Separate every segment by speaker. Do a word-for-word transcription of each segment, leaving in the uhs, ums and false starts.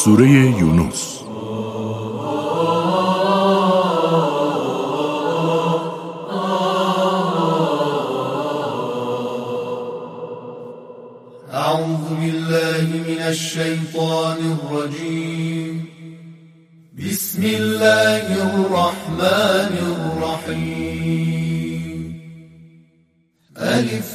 Speaker 1: سوره یونس.
Speaker 2: اعوذ بالله من الشیطان الرجیم. بسم الله الرحمن الرحیم. الف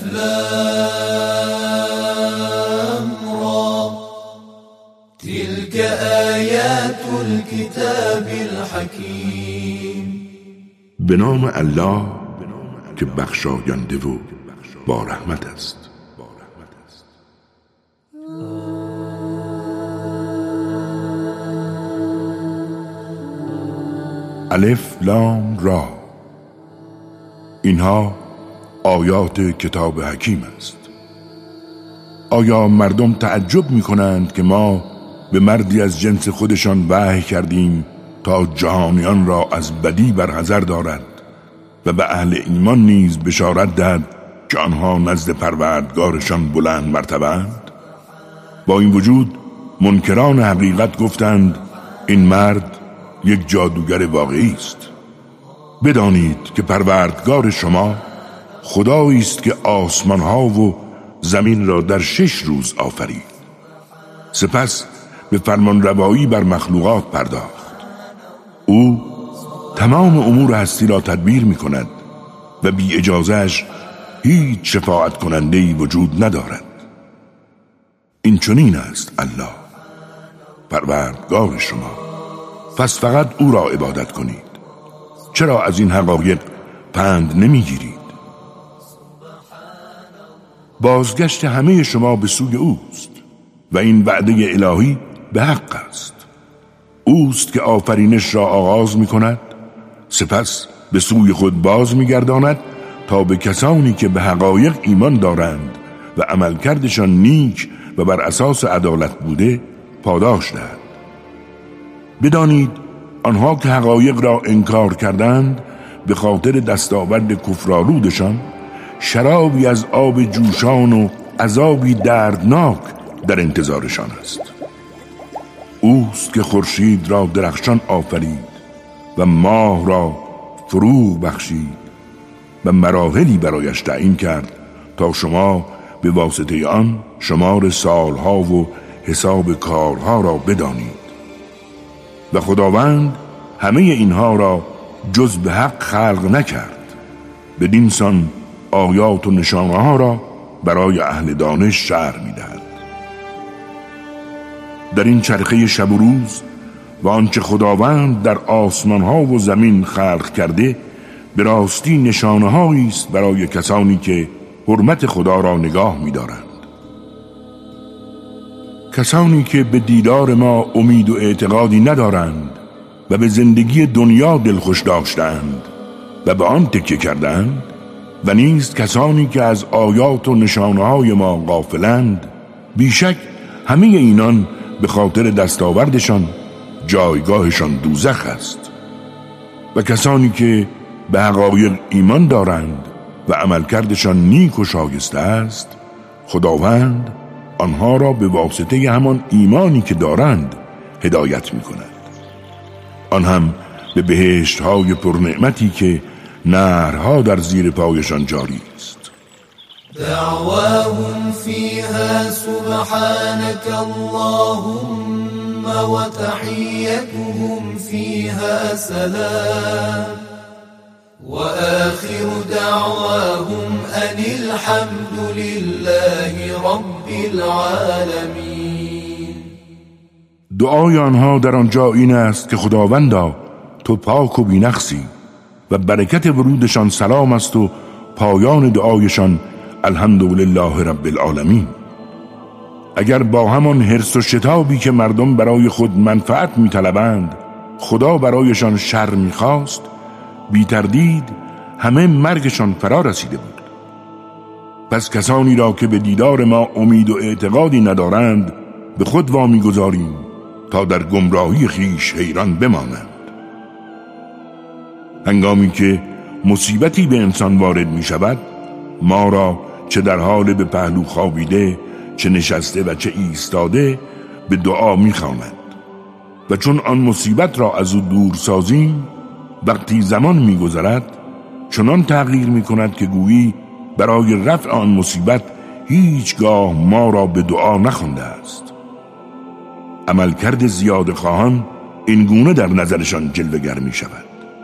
Speaker 2: لام را تلك آیات الكتاب الحکیم.
Speaker 1: به نام الله که بخشاینده و با رحمت است. الف لام را، اینها آیات کتاب حکیم است. آیا مردم تعجب می کنند که ما به مردی از جنس خودشان وحی کردیم تا جهانیان را از بدی برحذر دارد و به اهل ایمان نیز بشارت دهد که آنها نزد پروردگارشان بلند مرتبه‌اند؟ با این وجود منکران حقیقت گفتند این مرد یک جادوگر واقعی است. بدانید که پروردگار شما خدایی است که آسمان ها و زمین را در شش روز آفرید، سپس به فرمان روایی بر مخلوقات پرداخت. او تمام امور هستی را تدبیر می کند و بی اجازهش هیچ شفاعت کننده‌ای وجود ندارد. این چنین است الله پروردگار شما، پس فقط او را عبادت کنید. چرا از این حقایق پند نمیگیرید؟ بازگشت همه شما به سوی اوست و این وعده الهی به حق است. اوست که آفرینش را آغاز می کند، سپس به سوی خود باز می گرداند تا به کسانی که به حقایق ایمان دارند و عملکردشان نیک و بر اساس عدالت بوده پاداش دهد. بدانید آنها که حقایق را انکار کردند به خاطر دستاورد کفرآلودشان شرابی از آب جوشان و عذابی دردناک در انتظارشان است. اوست که خورشید را درخشان آفرید و ماه را فروغ بخشید و مراحلی برایش تعیین کرد تا شما به واسطه آن شمار سالها و حساب کارها را بدانید. و خداوند همه اینها را جز به حق خلق نکرد، بدین سان آیات و نشانه ها را برای اهل دانش شرح می دهد. در این چرخه شب و روز و آنچه خداوند در آسمان ها و زمین خلق کرده به راستی نشانه هایی است برای کسانی که حرمت خدا را نگاه می دارند. کسانی که به دیدار ما امید و اعتقادی ندارند و به زندگی دنیا دلخوش داشتند و به آن تکیه کردند و نیز کسانی که از آیات و نشانه‌های ما غافلند، بیشک همه اینان به خاطر دستاوردشان جایگاهشان دوزخ است. و کسانی که به حقایق ایمان دارند و عملکردشان نیک و شایسته است، خداوند آنها را به واسطه همان ایمانی که دارند هدایت می کند. آن هم به بهشت های پرنعمتی که نهرها در زیر پایشان جاری است.
Speaker 2: دعواهم فیها سبحانك اللهم و تحیتهم فیها سلام و آخر دعواهم ان الحمد لله رب العالمین.
Speaker 1: دعای آنها در آنجا این است که خداوندا تو پاک و بی‌نقصی و برکت ورودشان سلام است و پایان دعایشان الحمدلله رب العالمین. اگر با همان حرص و شتابی که مردم برای خود منفعت می‌طلبند خدا برایشان شر می‌خواست، بی تردید همه مرگشان فرا رسیده بود. پس کسانی را که به دیدار ما امید و اعتقادی ندارند به خود وامی گذاریم تا در گمراهی خیش حیران بمانند. هنگامی که مصیبتی به انسان وارد می شود، ما را چه در حال به پهلو خوابیده، چه نشسته و چه ایستاده به دعا می خواند و چون آن مصیبت را از او دور سازیم، وقتی زمان می‌گذرد چنان تغییر می‌کند که گویی برای رفع آن مصیبت هیچگاه ما را به دعا نخوانده است. عملکرد زیاده خواهان این گونه در نظرشان جلوه‌گر می‌شود.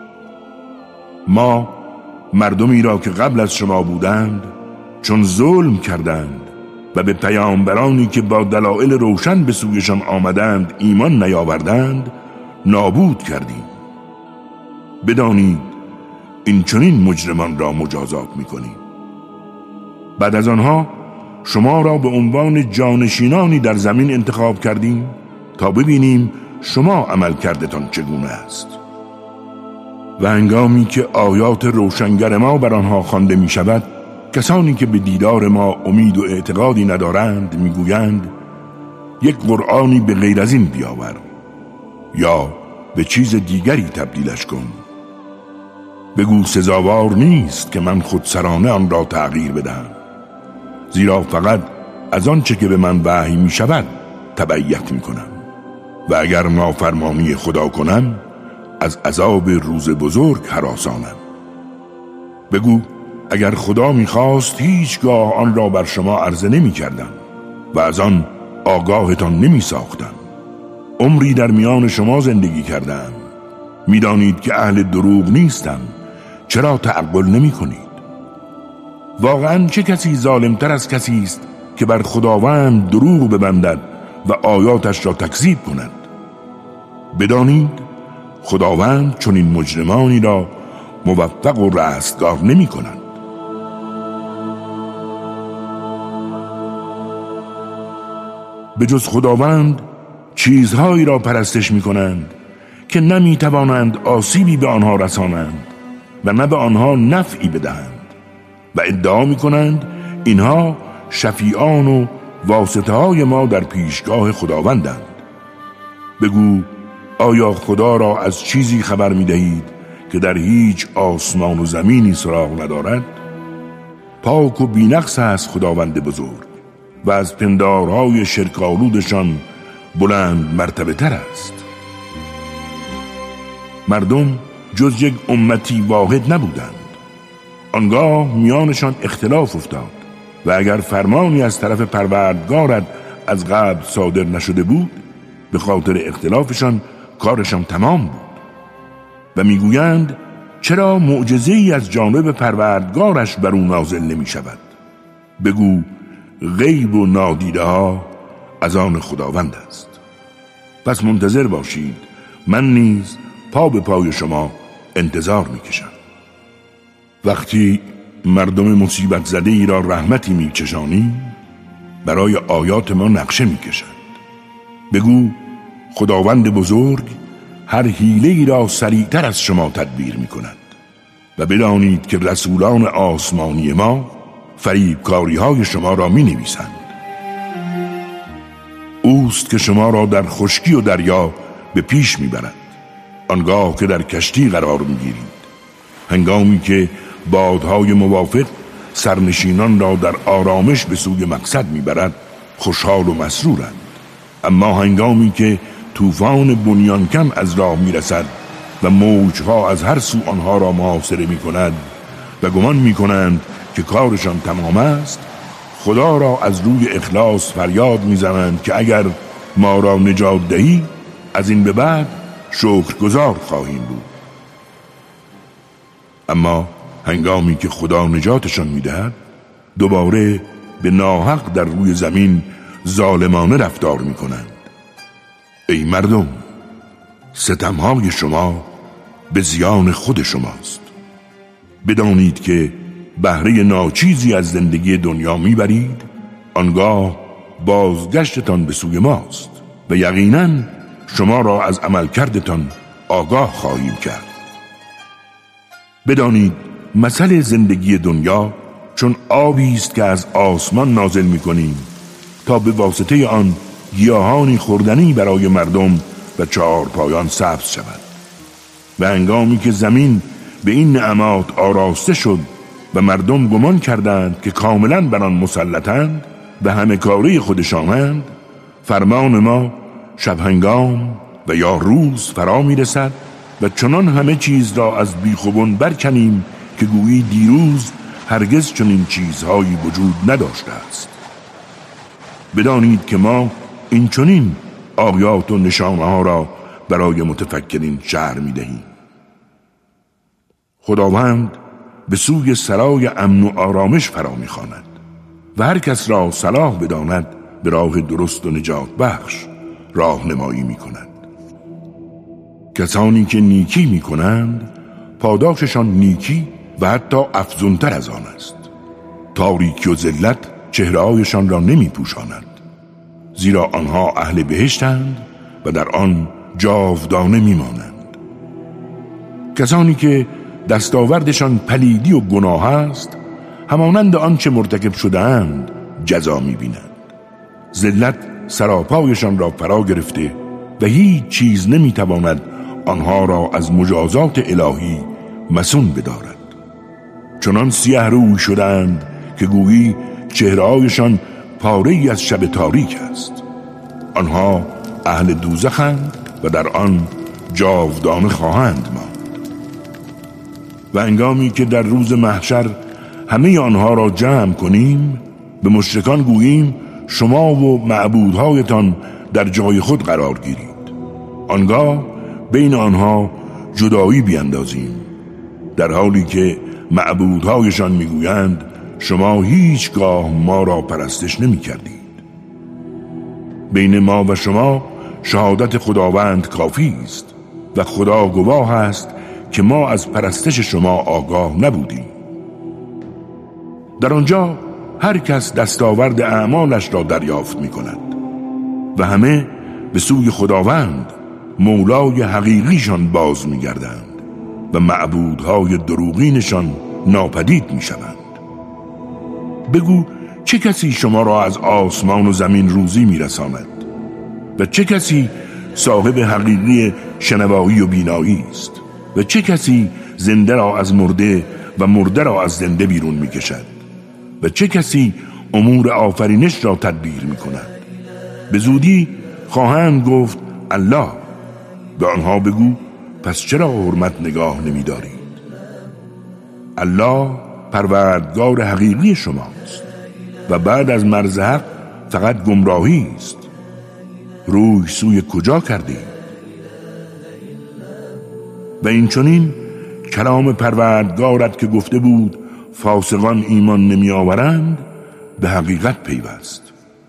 Speaker 1: ما مردمی را که قبل از شما بودند چون ظلم کردند و به پیامبرانی که با دلایل روشن به سویشان آمدند ایمان نیاوردند نابود کردیم. بدانید این چنین مجرمان را مجازات می‌کنیم. بعد از آنها شما را به عنوان جانشینانی در زمین انتخاب کردیم تا ببینیم شما عمل کردتان چگونه است. و هنگامی که آیات روشنگر ما بر آنها خوانده می شود، کسانی که به دیدار ما امید و اعتقادی ندارند میگویند یک قرآنی به غیر از این بیاور یا به چیز دیگری تبدیلش کن. بگو سزاوار نیست که من خودسرانه آن را تغییر بدهم، زیرا فقط از آنچه که به من وحی می شود تبعیت می کنم و اگر نافرمانی خدا کنم از عذاب روز بزرگ هراسانم. بگو اگر خدا می‌خواست هیچگاه آن را بر شما عرضه نمی‌کردم و از آن آگاهتان نمی‌ساختم. عمری در میان شما زندگی کردم، می‌دانید که اهل دروغ نیستم، چرا تعقل نمی‌کنید؟ واقعاً چه کسی ظالم‌تر از کسی است که بر خداوند دروغ ببندد و آیاتش را تکذیب کند؟ بدانید خداوند چون این مجرمانی را موفق و رستگار نمی کند. به جز خداوند چیزهایی را پرستش می کنند که نمی توانند آسیبی به آنها رسانند و نه به آنها نفعی بدهند و ادعا می کنند اینها شفیعان و واسطه های ما در پیشگاه خداوندند. بگو آیا خدا را از چیزی خبر می دهید که در هیچ آسمان و زمینی سراغ ندارد؟ پاک و بی‌نقص است خداوند بزرگ و از پندارهای شرک‌آلودشان بلند مرتبه تر است. مردم جز یک امتی واحد نبودند. آنگاه میانشان اختلاف افتاد و اگر فرمانی از طرف پروردگارت از قبل صادر نشده بود به خاطر اختلافشان کارشان تمام بود. و میگویند چرا معجزه‌ای از جانب پروردگارش بر او نازل نمی شود؟ بگو غیب و نادیده ها از آن خداوند است. پس منتظر باشید، من نیز پا به پای شما انتظار میکشم. وقتی مردم مصیبت زده ای را رحمتی میچشانیم برای آیات ما نقشه میکشند. بگو خداوند بزرگ هر حیله‌ای را سریعتر از شما تدبیر میکند و بدانید که رسولان آسمانی ما فریبکاری های شما را می نویسند. اوست که شما را در خشکی و دریا به پیش می برد، آنگاه که در کشتی قرار می گیرید، هنگامی که بادهای موافق سرنشینان را در آرامش به سوی مقصد می برد خوشحال و مسرورند. اما هنگامی که طوفان بنیانکم از راه می رسد و موجها از هر سو آنها را محاصره می کند و گمان می کنند که کارشان تمام است، خدا را از روی اخلاص فریاد می زنند که اگر ما را نجات دهی از این به بعد شکرگزار خواهیم بود. اما هنگامی که خدا نجاتشان می دهد دوباره به ناحق در روی زمین ظالمانه رفتار می کنند. ای مردم، ستمهای شما به زیان خود شماست. بدانید که بهره ناچیزی از زندگی دنیا میبرید، آنگاه بازگشتتان به سوی ماست و یقیناً شما را از عملکردتان آگاه خواهیم کرد. بدانید مثل زندگی دنیا چون آبی است که از آسمان نازل می‌کنیم تا به واسطه آن گیاهانی خوردنی برای مردم و چهارپایان سبز شود. و هنگامی که زمین به این نعمات آراسته شد و مردم گمان کردند که کاملاً بر آن مسلطند و همه کاری خودشانند، فرمان ما شب هنگام و یا روز فرا می رسد و چنان همه چیز را از بیخوبون برکنیم که گویی دیروز هرگز چنین چیزهایی وجود نداشته است. بدانید که ما این چنین آیات و نشانه ها را برای متفکرین شرح می دهیم. خداوند به سوی سرای امن و آرامش فرا می خواند و هر کس را صلاح بداند به راه درست و نجات بخش راهنمایی می کند. کسانی که نیکی می کنند پاداششان نیکی و حتی افزونتر از آن است. تاریکی و ذلت چهره‌هایشان را نمی پوشاند، زیرا آنها اهل بهشتند و در آن جاودانه می مانند. کسانی که دستاوردشان پلیدی و گناه است همانند آنچه مرتکب شده‌اند جزا می بینند. ذلت سراپایشان را فرا گرفته و هیچ چیز نمی تواند آنها را از مجازات الهی مسون بدارد. چنان سیه روی شدند که گویی چهره‌هایشان پاره‌ای از شب تاریک است. آنها اهل دوزخند و در آن جاودانه خواهند ماند. و انگامی که در روز محشر همه آنها را جمع کنیم به مشرکان گوییم شما و معبودهایتان در جای خود قرار گیرید. آنگاه بین آنها جدایی بیندازیم، در حالی که معبودهایشان میگویند شما هیچگاه ما را پرستش نمی کردید. بین ما و شما شهادت خداوند کافی است و خدا گواه است که ما از پرستش شما آگاه نبودیم. در آنجا هر کس دستاورد اعمالش را دریافت می کند و همه به سوی خداوند مولای حقیقیشان باز می گردند و معبودهای دروغینشان ناپدید می شوند. بگو چه کسی شما را از آسمان و زمین روزی می رساند و چه کسی صاحب حقیقی شنوایی و بینایی است و چه کسی زنده را از مرده و مرده را از زنده بیرون می کشد و چه کسی امور آفرینش را تدبیر می کند. به زودی خواهند گفت الله. به آنها بگو پس چرا حرمت نگاه نمی دارید؟ الله پروردگار حقیقی شماست و بعد از مرز حق فقط گمراهی است. روی سوی کجا کردید؟ و این چنین کلام پروردگارت که گفته بود فاسقان ایمان نمی آورند به حقیقت پیوست.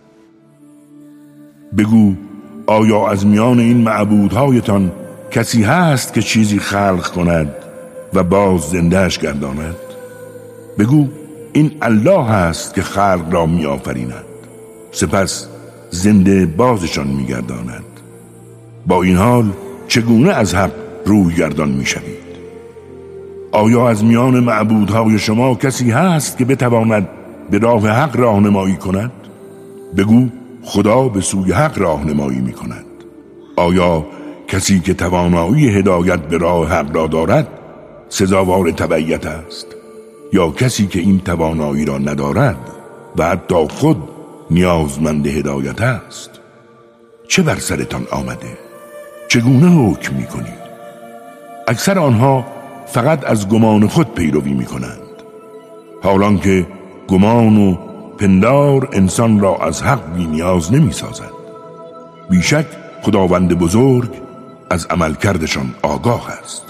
Speaker 1: بگو آیا از میان این معبودهایتان کسی هست که چیزی خلق کند و باز زندهش گرداند؟ بگو این الله هست که خلق را می آفریند سپس زنده بازشان می گرداند. با این حال چگونه از حق روی گردان می شوید؟ آیا از میان معبودهای شما کسی هست که بتواند به راه حق راهنمایی کند؟ بگو خدا به سوی حق راهنمایی می کند. آیا کسی که توانایی هدایت به راه حق را دارد سزاوار تبعیت است یا کسی که این توانایی را ندارد و حتی خود نیازمند هدایت است؟ چه بر سرتان آمده؟ چگونه حکم می کنید؟ اکثر آنها فقط از گمان خود پیروی می کنند، حالان که گمان و پندار انسان را از حق بی نیاز نمی سازد. بیشک خداوند بزرگ از عمل کردشان آگاه است.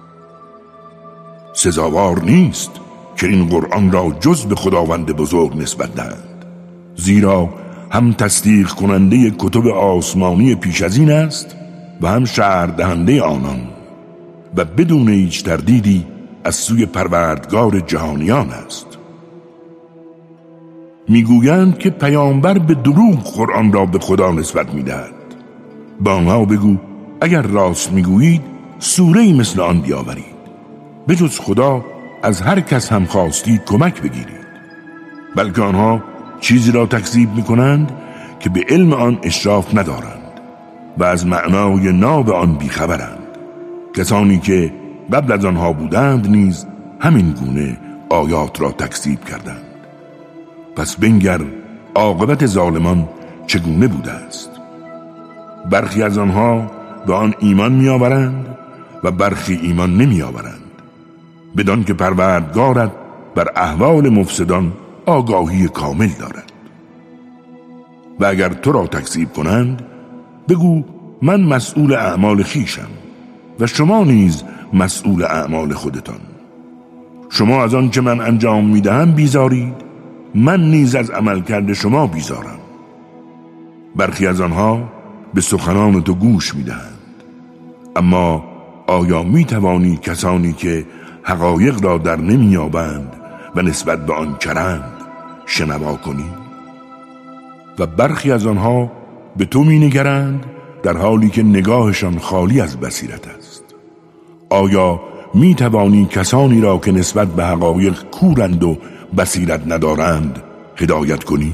Speaker 1: سزاوار نیست که این قرآن را جز به خداوند بزرگ نسبت دهند، زیرا هم تصدیق کننده کتب آسمانی پیش از این است و هم شرح دهنده آنان و بدون هیچ تردیدی از سوی پروردگار جهانیان است. میگویند که پیامبر به دروغ قرآن را به خدا نسبت میدهد. با آنها بگو اگر راست میگویید سوره‌ای مثل آن بیاورید، به جز خدا از هر کس هم خواستید کمک بگیرید. بلکه آنها چیزی را تکذیب میکنند که به علم آن اشراف ندارند و از معنای ناب آن بیخبرند. کسانی که قبل از آنها بودند نیز همین گونه آیات را تکذیب کردند. پس بنگر عاقبت ظالمان چگونه بوده است. برخی از آنها به آن ایمان می‌آورند و برخی ایمان نمی‌آورند، بدان که پروردگارت بر احوال مفسدان آگاهی کامل دارد. و اگر تو را تکذیب کنند بگو من مسئول اعمال خویشم و شما نیز مسئول اعمال خودتان. شما از آن چه من انجام میدهم بیزارید، من نیز از عملکرد شما بیزارم. برخی از آنها به سخنان تو گوش میدهند، اما آیا میتوانی کسانی که حقایق را در نمیابند و نسبت به آن کرند شنوا کنی؟ و برخی از آنها به تو مینگرند در حالی که نگاهشان خالی از بصیرت است. آیا می توانی کسانی را که نسبت به حقایق کورند و بصیرت ندارند هدایت کنی؟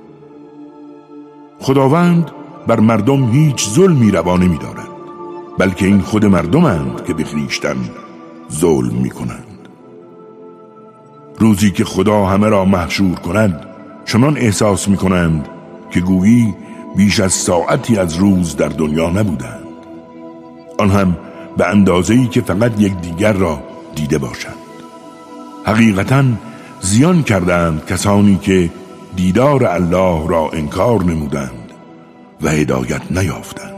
Speaker 1: خداوند بر مردم هیچ ظلمی روا نمی دارد، بلکه این خود مردمند که به خویشتن ظلم می کنند. روزی که خدا همه را محشور کند چنان احساس می کنند که گویی بیش از ساعتی از روز در دنیا نبودند، آن هم به اندازه‌ای که فقط یک دیگر را دیده باشند. حقیقتاً زیان کردند کسانی که دیدار الله را انکار نمودند و هدایت نیافتند.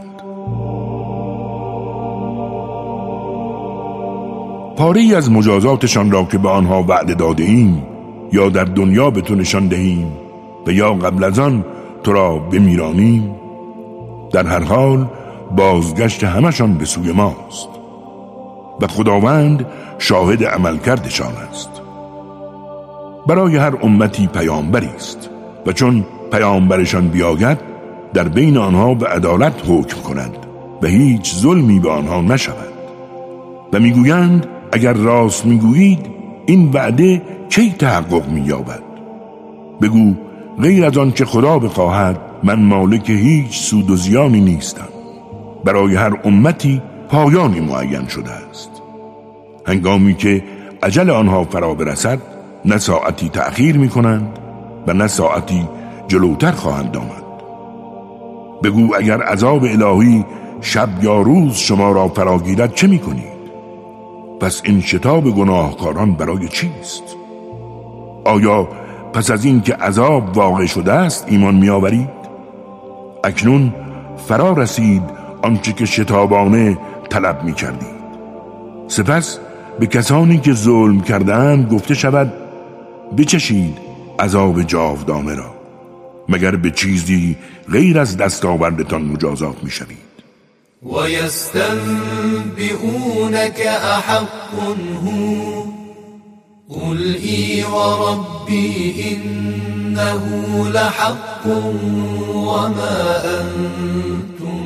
Speaker 1: پاره‌ای از مجازاتشان را که به آنها وعده داده ایم یا در دنیا به تو نشان دهیم و یا قبل از آن تو را بمیرانیم، در هر حال بازگشت همشان به سوی ماست و خداوند شاهد عمل کردشان است. برای هر امتی پیامبری است و چون پیامبرشان بیاید در بین آنها به عدالت حکم کند و هیچ ظلمی به آنها نشود. و میگویند اگر راست میگویید این وعده کی تحقق مییابد؟ بگو غیر از آن که خدا بخواهد من مالک هیچ سود و زیانی نیستم. برای هر امتی پایانی معین شده است. هنگامی که اجل آنها فرا برسد نه ساعتی تأخیر می کنند و نه ساعتی جلوتر خواهند آمد. بگو اگر عذاب الهی شب یا روز شما را فرا گیرد چه می کنید؟ پس این شتاب گناهکاران برای چیست؟ آیا پس از این که عذاب واقع شده است ایمان می آورید؟ اکنون فرا رسید آنچه که شتابانه طلب می کردید. سپس به کسانی که ظلم کردند گفته شود بچشید عذاب جاودانه را، مگر به چیزی غیر از دستاوردتان مجازات می شوید.
Speaker 2: و یستنبئونک احق هو قل ای و ربی انه لحق و ما انتم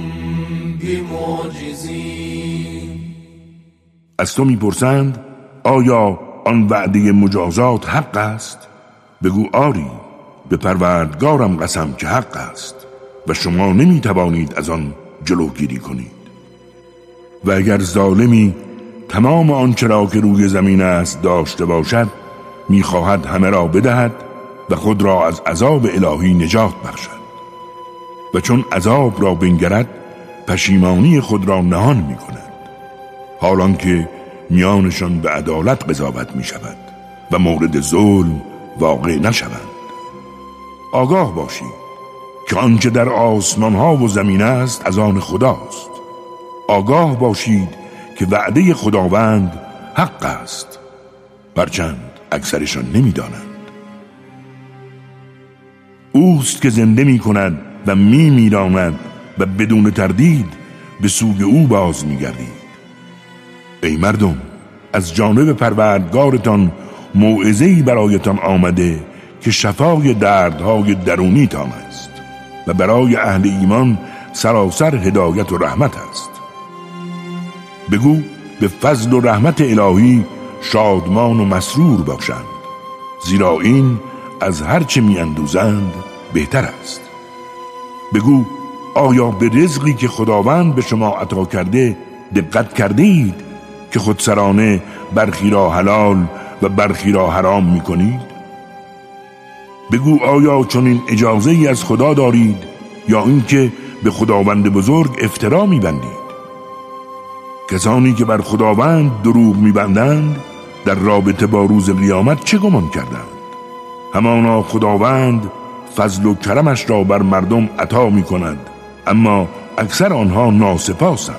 Speaker 2: بمعجزین.
Speaker 1: از تو میپرسند آیا آن وعده مجازات حق است؟ بگو آری، به پروردگارم قسم که حق است و شما نمیتوانید از آن جلوگیری کنید. و اگر ظالمی تمام آنچه را که روی زمین است داشته باشد میخواهد همه را بدهد و خود را از عذاب الهی نجات بخشد و چون عذاب را بنگرد پشیمانی خود را نهان میکند، حالان که میانشان به عدالت قضاوت می شود و مورد ظلم واقع نشوند. آگاه باشید که آنچه در آسمان ها و زمین است از آن خداست. آگاه باشید که وعده خداوند حق است، هرچند اکثرشان نمی دانند. اوست که زنده می کند و می میراند و بدون تردید به سوی او باز می گردید. ای مردم، از جانب پروردگارتان موعظه‌ای برایتان آمده که شفای دردهای درونیتان است و برای اهل ایمان سراسر هدایت و رحمت است. بگو به فضل و رحمت الهی شادمان و مسرور باشند، زیرا این از هر چه می اندوزند بهتر است. بگو آیا به رزقی که خداوند به شما عطا کرده دقت کرده اید که خودسرانه برخی را حلال و برخی را حرام می کنید؟ بگو آیا چنین اجازه ای از خدا دارید یا اینکه به خداوند بزرگ افترا می بندید؟ کسانی که بر خداوند دروغ می‌بندند در رابطه با روز قیامت چه گمان کردند؟ همانا خداوند فضل و کرمش را بر مردم عطا می‌کند، اما اکثر آنها ناسپاسند.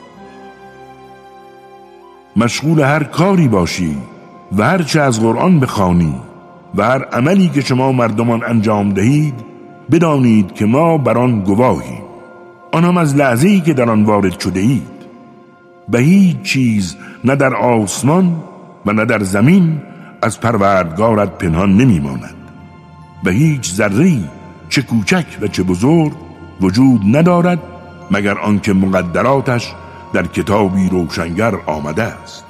Speaker 1: مشغول هر کاری باشی و هر چه از قرآن بخوانی و هر عملی که شما مردمان انجام دهید، بدانید که ما بر آن گواهیم، آن هم از لحظه‌ای که در آن وارد شده اید. به هیچ چیز نه در آسمان و نه در زمین از پروردگارت پنهان نمی‌ماند. به هیچ ذره‌ای چه کوچک و چه بزرگ وجود ندارد مگر آنکه مقدراتش در کتابی روشنگر آمده است.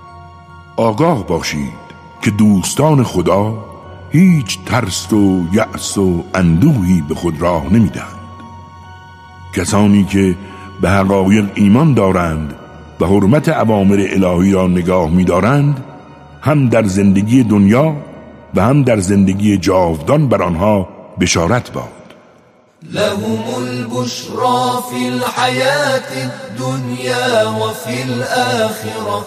Speaker 1: آگاه باشید که دوستان خدا هیچ ترس و یأس و اندوهی به خود راه نمیدهند. کسانی که به حقایق ایمان دارند و حرمت اوامر الهی را نگاه می‌دارند، هم در زندگی دنیا و هم در زندگی جاودان بر آنها بشارت باد.
Speaker 2: لهم البشرى في الحياة الدنيا وفي الآخرة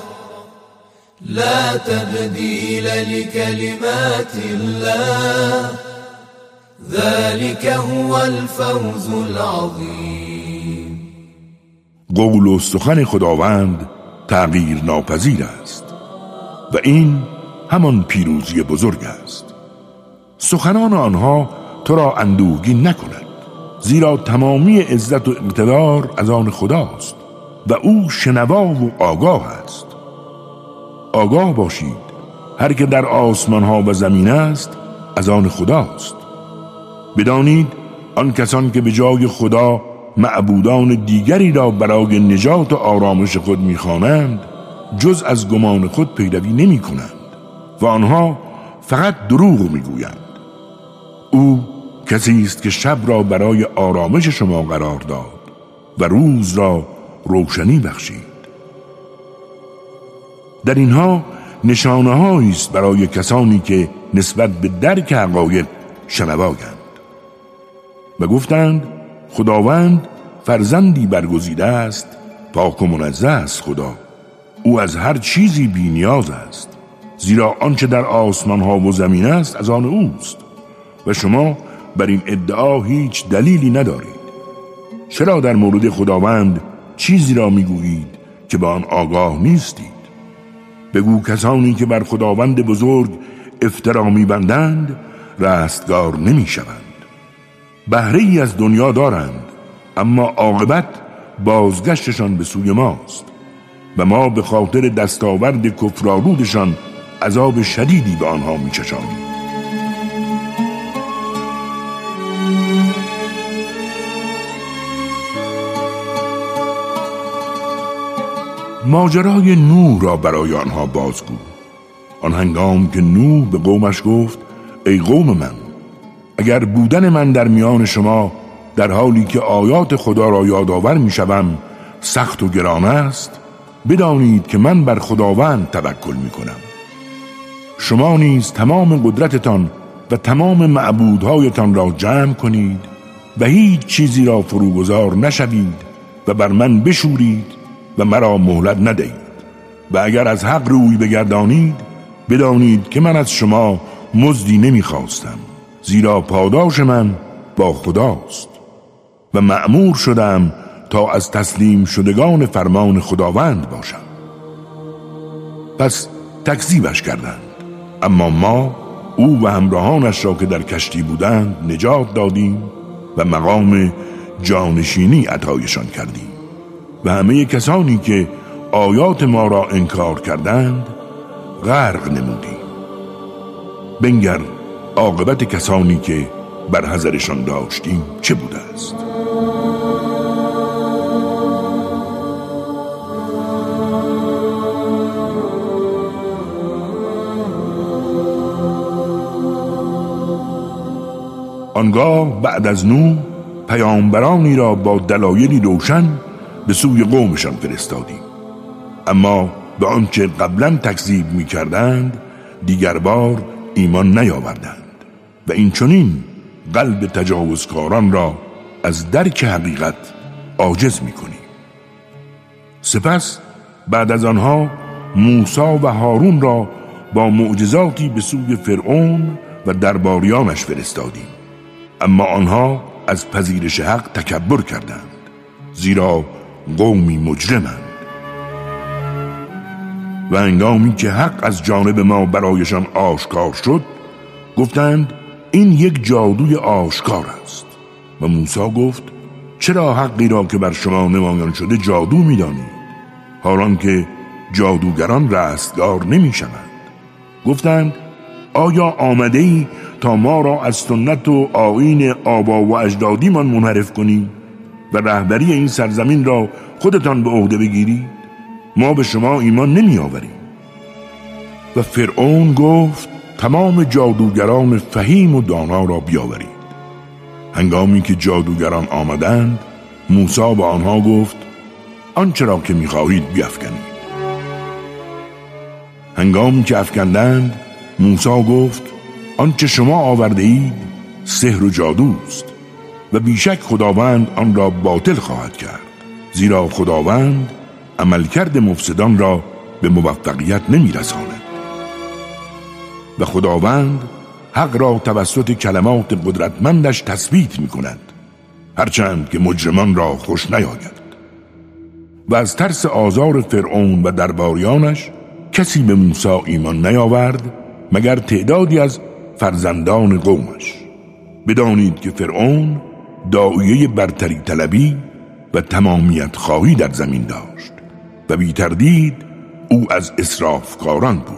Speaker 2: لا تبديل لكلمات الله ذلك هو الفوز العظيم.
Speaker 1: قول و سخن خداوند تغییر ناپذیر است و این همان پیروزی بزرگ است. سخنان آنها تو را اندوهگین نکند، زیرا تمامی عزت و اقتدار از آن خداست و او شنوا و آگاه است. آگاه باشید هر که در آسمان ها و زمین است از آن خداست. بدانید آن کسان که به جای خدا معبودان دیگری را برای نجات و آرامش خود می‌خوانند، جز از گمان خود پیروی نمی کنند و آنها فقط دروغ میگویند. او کسی است که شب را برای آرامش شما قرار داد و روز را روشنی بخشید. در اینها نشانه‌هایی است برای کسانی که نسبت به درک حقایق شنواند و گفتند خداوند فرزندی برگزیده است، پاک و منزه است خدا، او از هر چیزی بی نیاز است، زیرا آنچه در آسمان ها و زمین است از آن اوست و شما بر این ادعا هیچ دلیلی ندارید. چرا در مورد خداوند چیزی را میگویید که به آن آگاه نیستید؟ بگو کسانی که بر خداوند بزرگ افترا میبندند رستگار نمیشوند. بهره ای از دنیا دارند، اما عاقبت بازگشتشان به سوی ماست و ما به خاطر دستاورد کفرآلودشان عذاب شدیدی به آنها میچشانیم. ماجرای نوح را برای آنها بازگو. آن هنگام که نوح به قومش گفت ای قوم من، اگر بودن من در میان شما در حالی که آیات خدا را یادآور میشوم سخت و گران است، بدانید که من بر خداوند توکل میکنم. شما نیز تمام قدرتتان و تمام معبودهایتان را جمع کنید و هیچ چیزی را فروگذار نشوید و بر من بشورید و مرا مهلت ندهید و اگر از حق روی بگردانید بدانید که من از شما مزدی نمیخواستم، زیرا پاداش من با خداست و مأمور شدم تا از تسلیم شدگان فرمان خداوند باشم. پس تکذیبش کردند، اما ما او و همراهانش را که در کشتی بودند نجات دادیم و مقام جانشینی عطایشان کردیم و همه کسانی که آیات ما را انکار کردند غرق نمودیم. بنگر عاقبت کسانی که بر حذرشان داشتیم چه بوده است. آنگاه بعد از نوح پیامبرانی را با دلایلی روشن به سوی قومشان فرستادیم، اما به آنچه قبلا تکذیب می کردند دیگر بار ایمان نیاوردند و این چنین قلب تجاوزکاران را از درک حقیقت عاجز می کنیم. سپس بعد از آنها موسی و هارون را با معجزاتی به سوی فرعون و درباریانش فرستادیم، اما آنها از پذیرش حق تکبر کردند، زیرا قومی مجرمند. و هنگامی که حق از جانب ما برایشان آشکار شد، گفتند این یک جادوی آشکار است. و موسی گفت چرا حقی را که بر شما نمایان شده جادو می دانید؟ حالان که جادوگران رستگار نمی شوند. گفتند آیا آمده ای تا ما را از سنت و آیین آبا و اجدادیمان منحرف کنی و رهبری این سرزمین را خودتان به عهده بگیرید؟ ما به شما ایمان نمی آوریم. و فرعون گفت تمام جادوگران فهیم و دانا را بیاورید. هنگامی که جادوگران آمدند، موسی با آنها گفت آنچه را که می‌خواهید بیفکنید. هنگامی که افکندند، موسی گفت آنچه شما آورده اید سحر و جادوست و بیشک خداوند آن را باطل خواهد کرد، زیرا خداوند عملکرد مفسدان را به موفقیت نمی‌رساند. و خداوند حق را توسط کلمات قدرتمندش تثبیت می‌کند، هرچند که مجرمان را خوش نیاید. و از ترس آزار فرعون و درباریانش کسی به موسی ایمان نیاورد مگر تعدادی از فرزندان قومش. بدانید که فرعون داعیه برتری طلبی و تمامیت خواهی در زمین داشت و بی تردید او از اسرافکاران بود.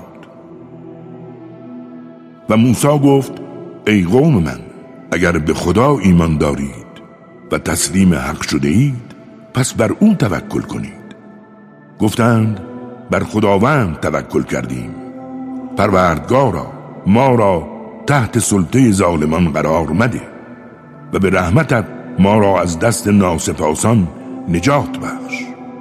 Speaker 1: و موسی گفت ای قوم من، اگر به خدا ایمان دارید و تسلیم حق شده اید، پس بر او توکل کنید. گفتند بر خداوند توکل کردیم. پروردگارا ما را تحت سلطه ظالمان قرار مده و به رحمتت ما را از دست ناسپاسان نجات بخش.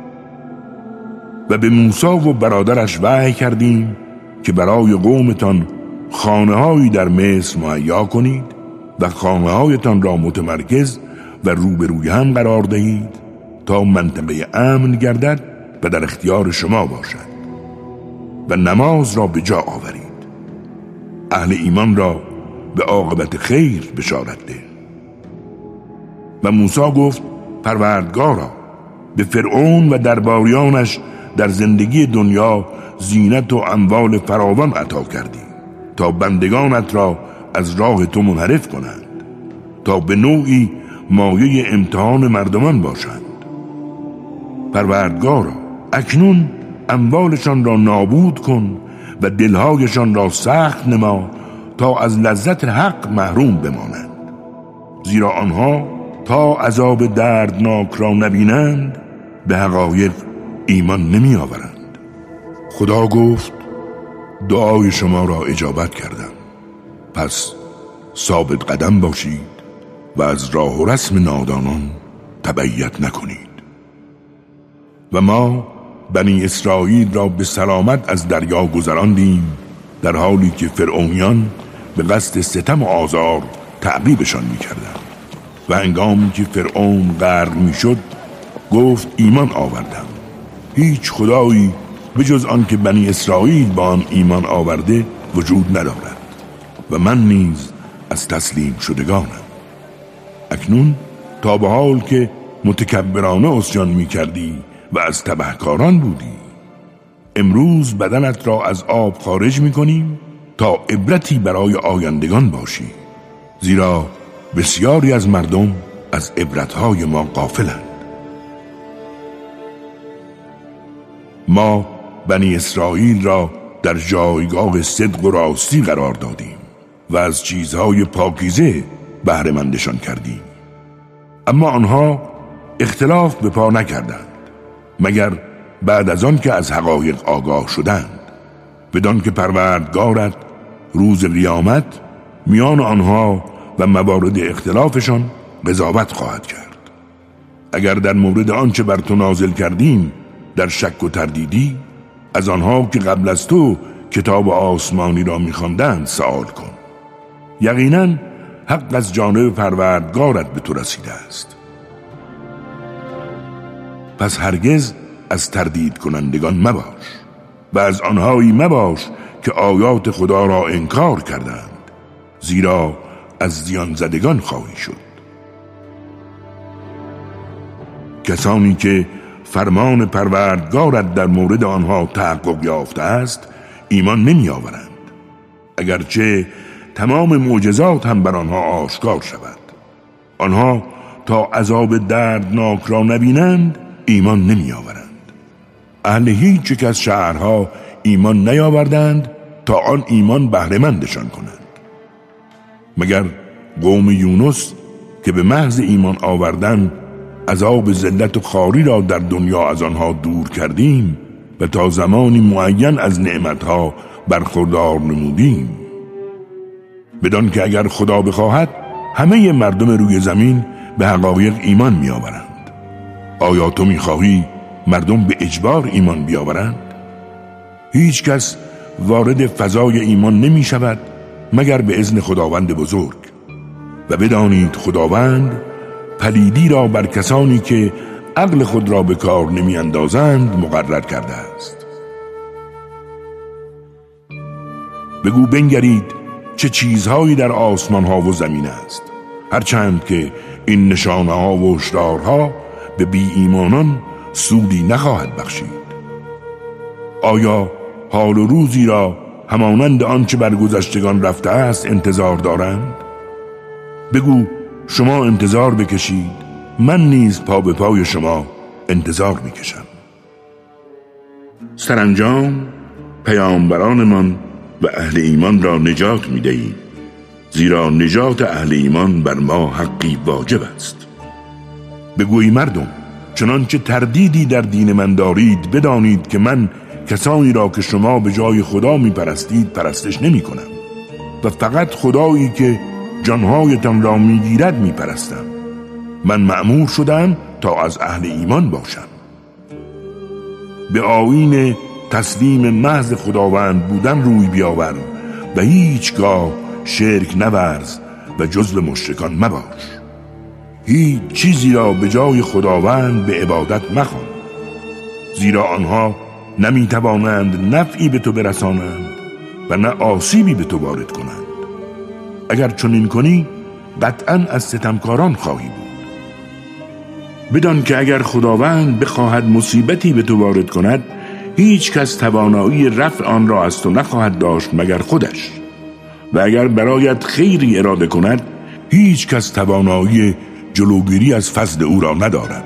Speaker 1: و به موسی و برادرش وحی کردیم که برای قومتان خانه‌هایی در مصر مهیا کنید و خانه‌هایتان را متمرکز و روبروی هم قرار دهید تا منطقه امن گردد و در اختیار شما باشد و نماز را به جا آورید. اهل ایمان را به عاقبت خیر بشارت ده. و موسی گفت پروردگارا به فرعون و درباریانش در زندگی دنیا زینت و اموال فراوان عطا کردی تا بندگانت را از راه تو منحرف کنند، تا به نوعی مایه امتحان مردمان باشند. پروردگارا اکنون اموالشان را نابود کن و دلهایشان را سخت نما تا از لذت حق محروم بمانند، زیرا آنها تا عذاب دردناک را نبینند به حقایق ایمان نمی آورند. خدا گفت دعای شما را اجابت کردم، پس ثابت قدم باشید و از راه و رسم نادانان تبعیت نکنید. و ما بنی اسرائیل را به سلامت از دریا گذراندیم، در حالی که فرعونیان به قصد ستم و آزار تعقیبشان می‌کردند. و هنگامی که فرعون غرق می‌شد گفت ایمان آوردم، هیچ خدایی به جز آن که بنی اسرائیل با آن ایمان آورده وجود ندارد و من نیز از تسلیم شدگانم. اکنون تا به حال که متکبرانه عصیان می‌کردی و از تبهکاران بودی، امروز بدنت را از آب خارج می‌کنیم تا عبرتی برای آیندگان باشی، زیرا بسیاری از مردم از عبرت‌های ما غافلند. ما بنی اسرائیل را در جایگاه صدق و راستی قرار دادیم و از چیزهای پاکیزه بهره مندشان کردیم، اما آنها اختلاف به پا نکردند مگر بعد از آن که از حقایق آگاه شدند، بدان که پروردگارت روز قیامت میان آنها و موارد اختلافشان قضاوت خواهد کرد. اگر در مورد آنچه بر تو نازل کردیم در شک و تردیدی، از آنها که قبل از تو کتاب آسمانی را می‌خواندند سوال کن. یقیناً حق از جانب پروردگارت به تو رسیده است. پس هرگز از تردید کنندگان مباش و از آنهایی مباش که آیات خدا را انکار کردند، زیرا از زیان زدگان خواهی شد. کسانی که فرمان پروردگارت در مورد آنها تحقق یافته است ایمان نمی آورند، اگرچه تمام معجزات هم بر آنها آشکار شود. آنها تا عذاب دردناک را نبینند ایمان نمی آورند. اهل هیچ یک از شهرها ایمان نیاوردند تا آن ایمان بهره‌مندشان کنند، مگر قوم یونس که به محض ایمان آوردن عذاب ذلت و خواری را در دنیا از آنها دور کردیم و تا زمانی معین از نعمتها برخوردار نمودیم، بدان که اگر خدا بخواهد همه مردم روی زمین به حقایق ایمان می آورند. آیا تو می خواهی مردم به اجبار ایمان بیاورند؟ هیچ کس وارد فضای ایمان نمی شود مگر به اذن خداوند بزرگ. و بدانید خداوند پلیدی را بر کسانی که عقل خود را به کار نمی اندازند مقرر کرده است. بگو بنگرید چه چیزهایی در آسمان ها و زمین است، هرچند که این نشانه ها و هشدارها به بی ایمانان سودی نخواهد بخشید. آیا حال و روزی را همانند آنچه بر گذشتگان رفته است انتظار دارند؟ بگو شما انتظار بکشید، من نیز پا به پای شما انتظار میکشم. سرانجام پیامبرانمان و اهل ایمان را نجات میدهید، زیرا نجات اهل ایمان بر ما حقی واجب است. بگوی مردم چنانچه تردیدی در دین من دارید بدانید که من کسانی را که شما به جای خدا میپرستید پرستش نمی کنم و فقط خدایی که جانهایتان را میگیرد میپرستم. من مأمور شدم تا از اهل ایمان باشم. به آیین تسلیم محض خداوند بودن روی بیاور و هیچگاه شرک نورز و جزو مشرکان مباش. هیچ چیزی را به جای خداوند به عبادت مخوان، زیرا آنها نمیتوانند نفعی به تو برسانند و نه آسیبی به تو وارد کنند. اگر چنین کنی قطعاً از ستمکاران خواهی بود. بدان که اگر خداوند بخواهد مصیبتی به تو وارد کند هیچ کس توانایی رفع آن را از تو نخواهد داشت مگر خودش، و اگر برایت خیری اراده کند هیچ کس توانایی جلوگیری از فضل او را ندارد.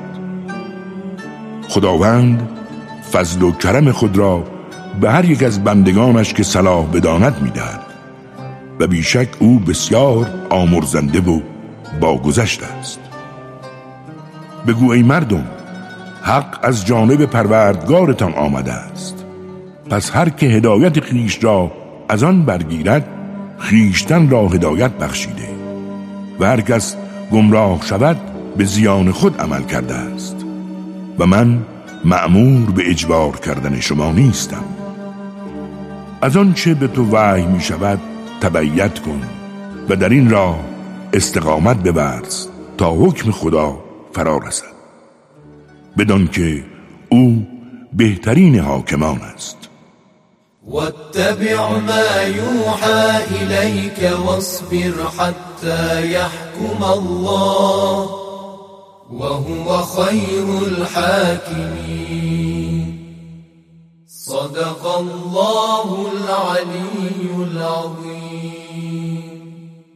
Speaker 1: خداوند فضل و کرم خود را به هر یک از بندگانش که صلاح بداند می‌دهد و بیشک او بسیار آمرزنده و باگذشته است. بگو ای مردم حق از جانب پروردگارتان آمده است، پس هر که هدایت خویش را از آن برگیرد خویشتن را هدایت بخشیده و هر کس گمراه شود به زیان خود عمل کرده است و من مأمور به اجبار کردن شما نیستم. از آن چه به تو وحی می شود تبعیت کن و در این راه استقامت بورز تا حکم خدا فرا رسد، بدان که او بهترین حاکمان است.
Speaker 2: واتبع ما يوحى إليك واصبر حتى يحكم الله وهو خير الحاكمين. صدق الله العلي العظيم.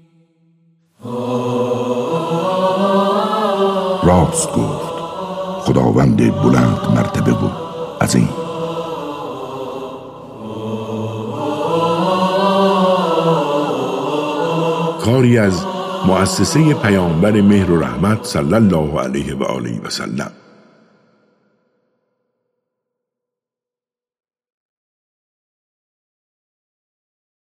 Speaker 1: راست گفت خداوند بلند مرتبه و عظیم. کاری از مؤسسه پیامبر مهر و رحمت صلی الله علیه و آله و سلم.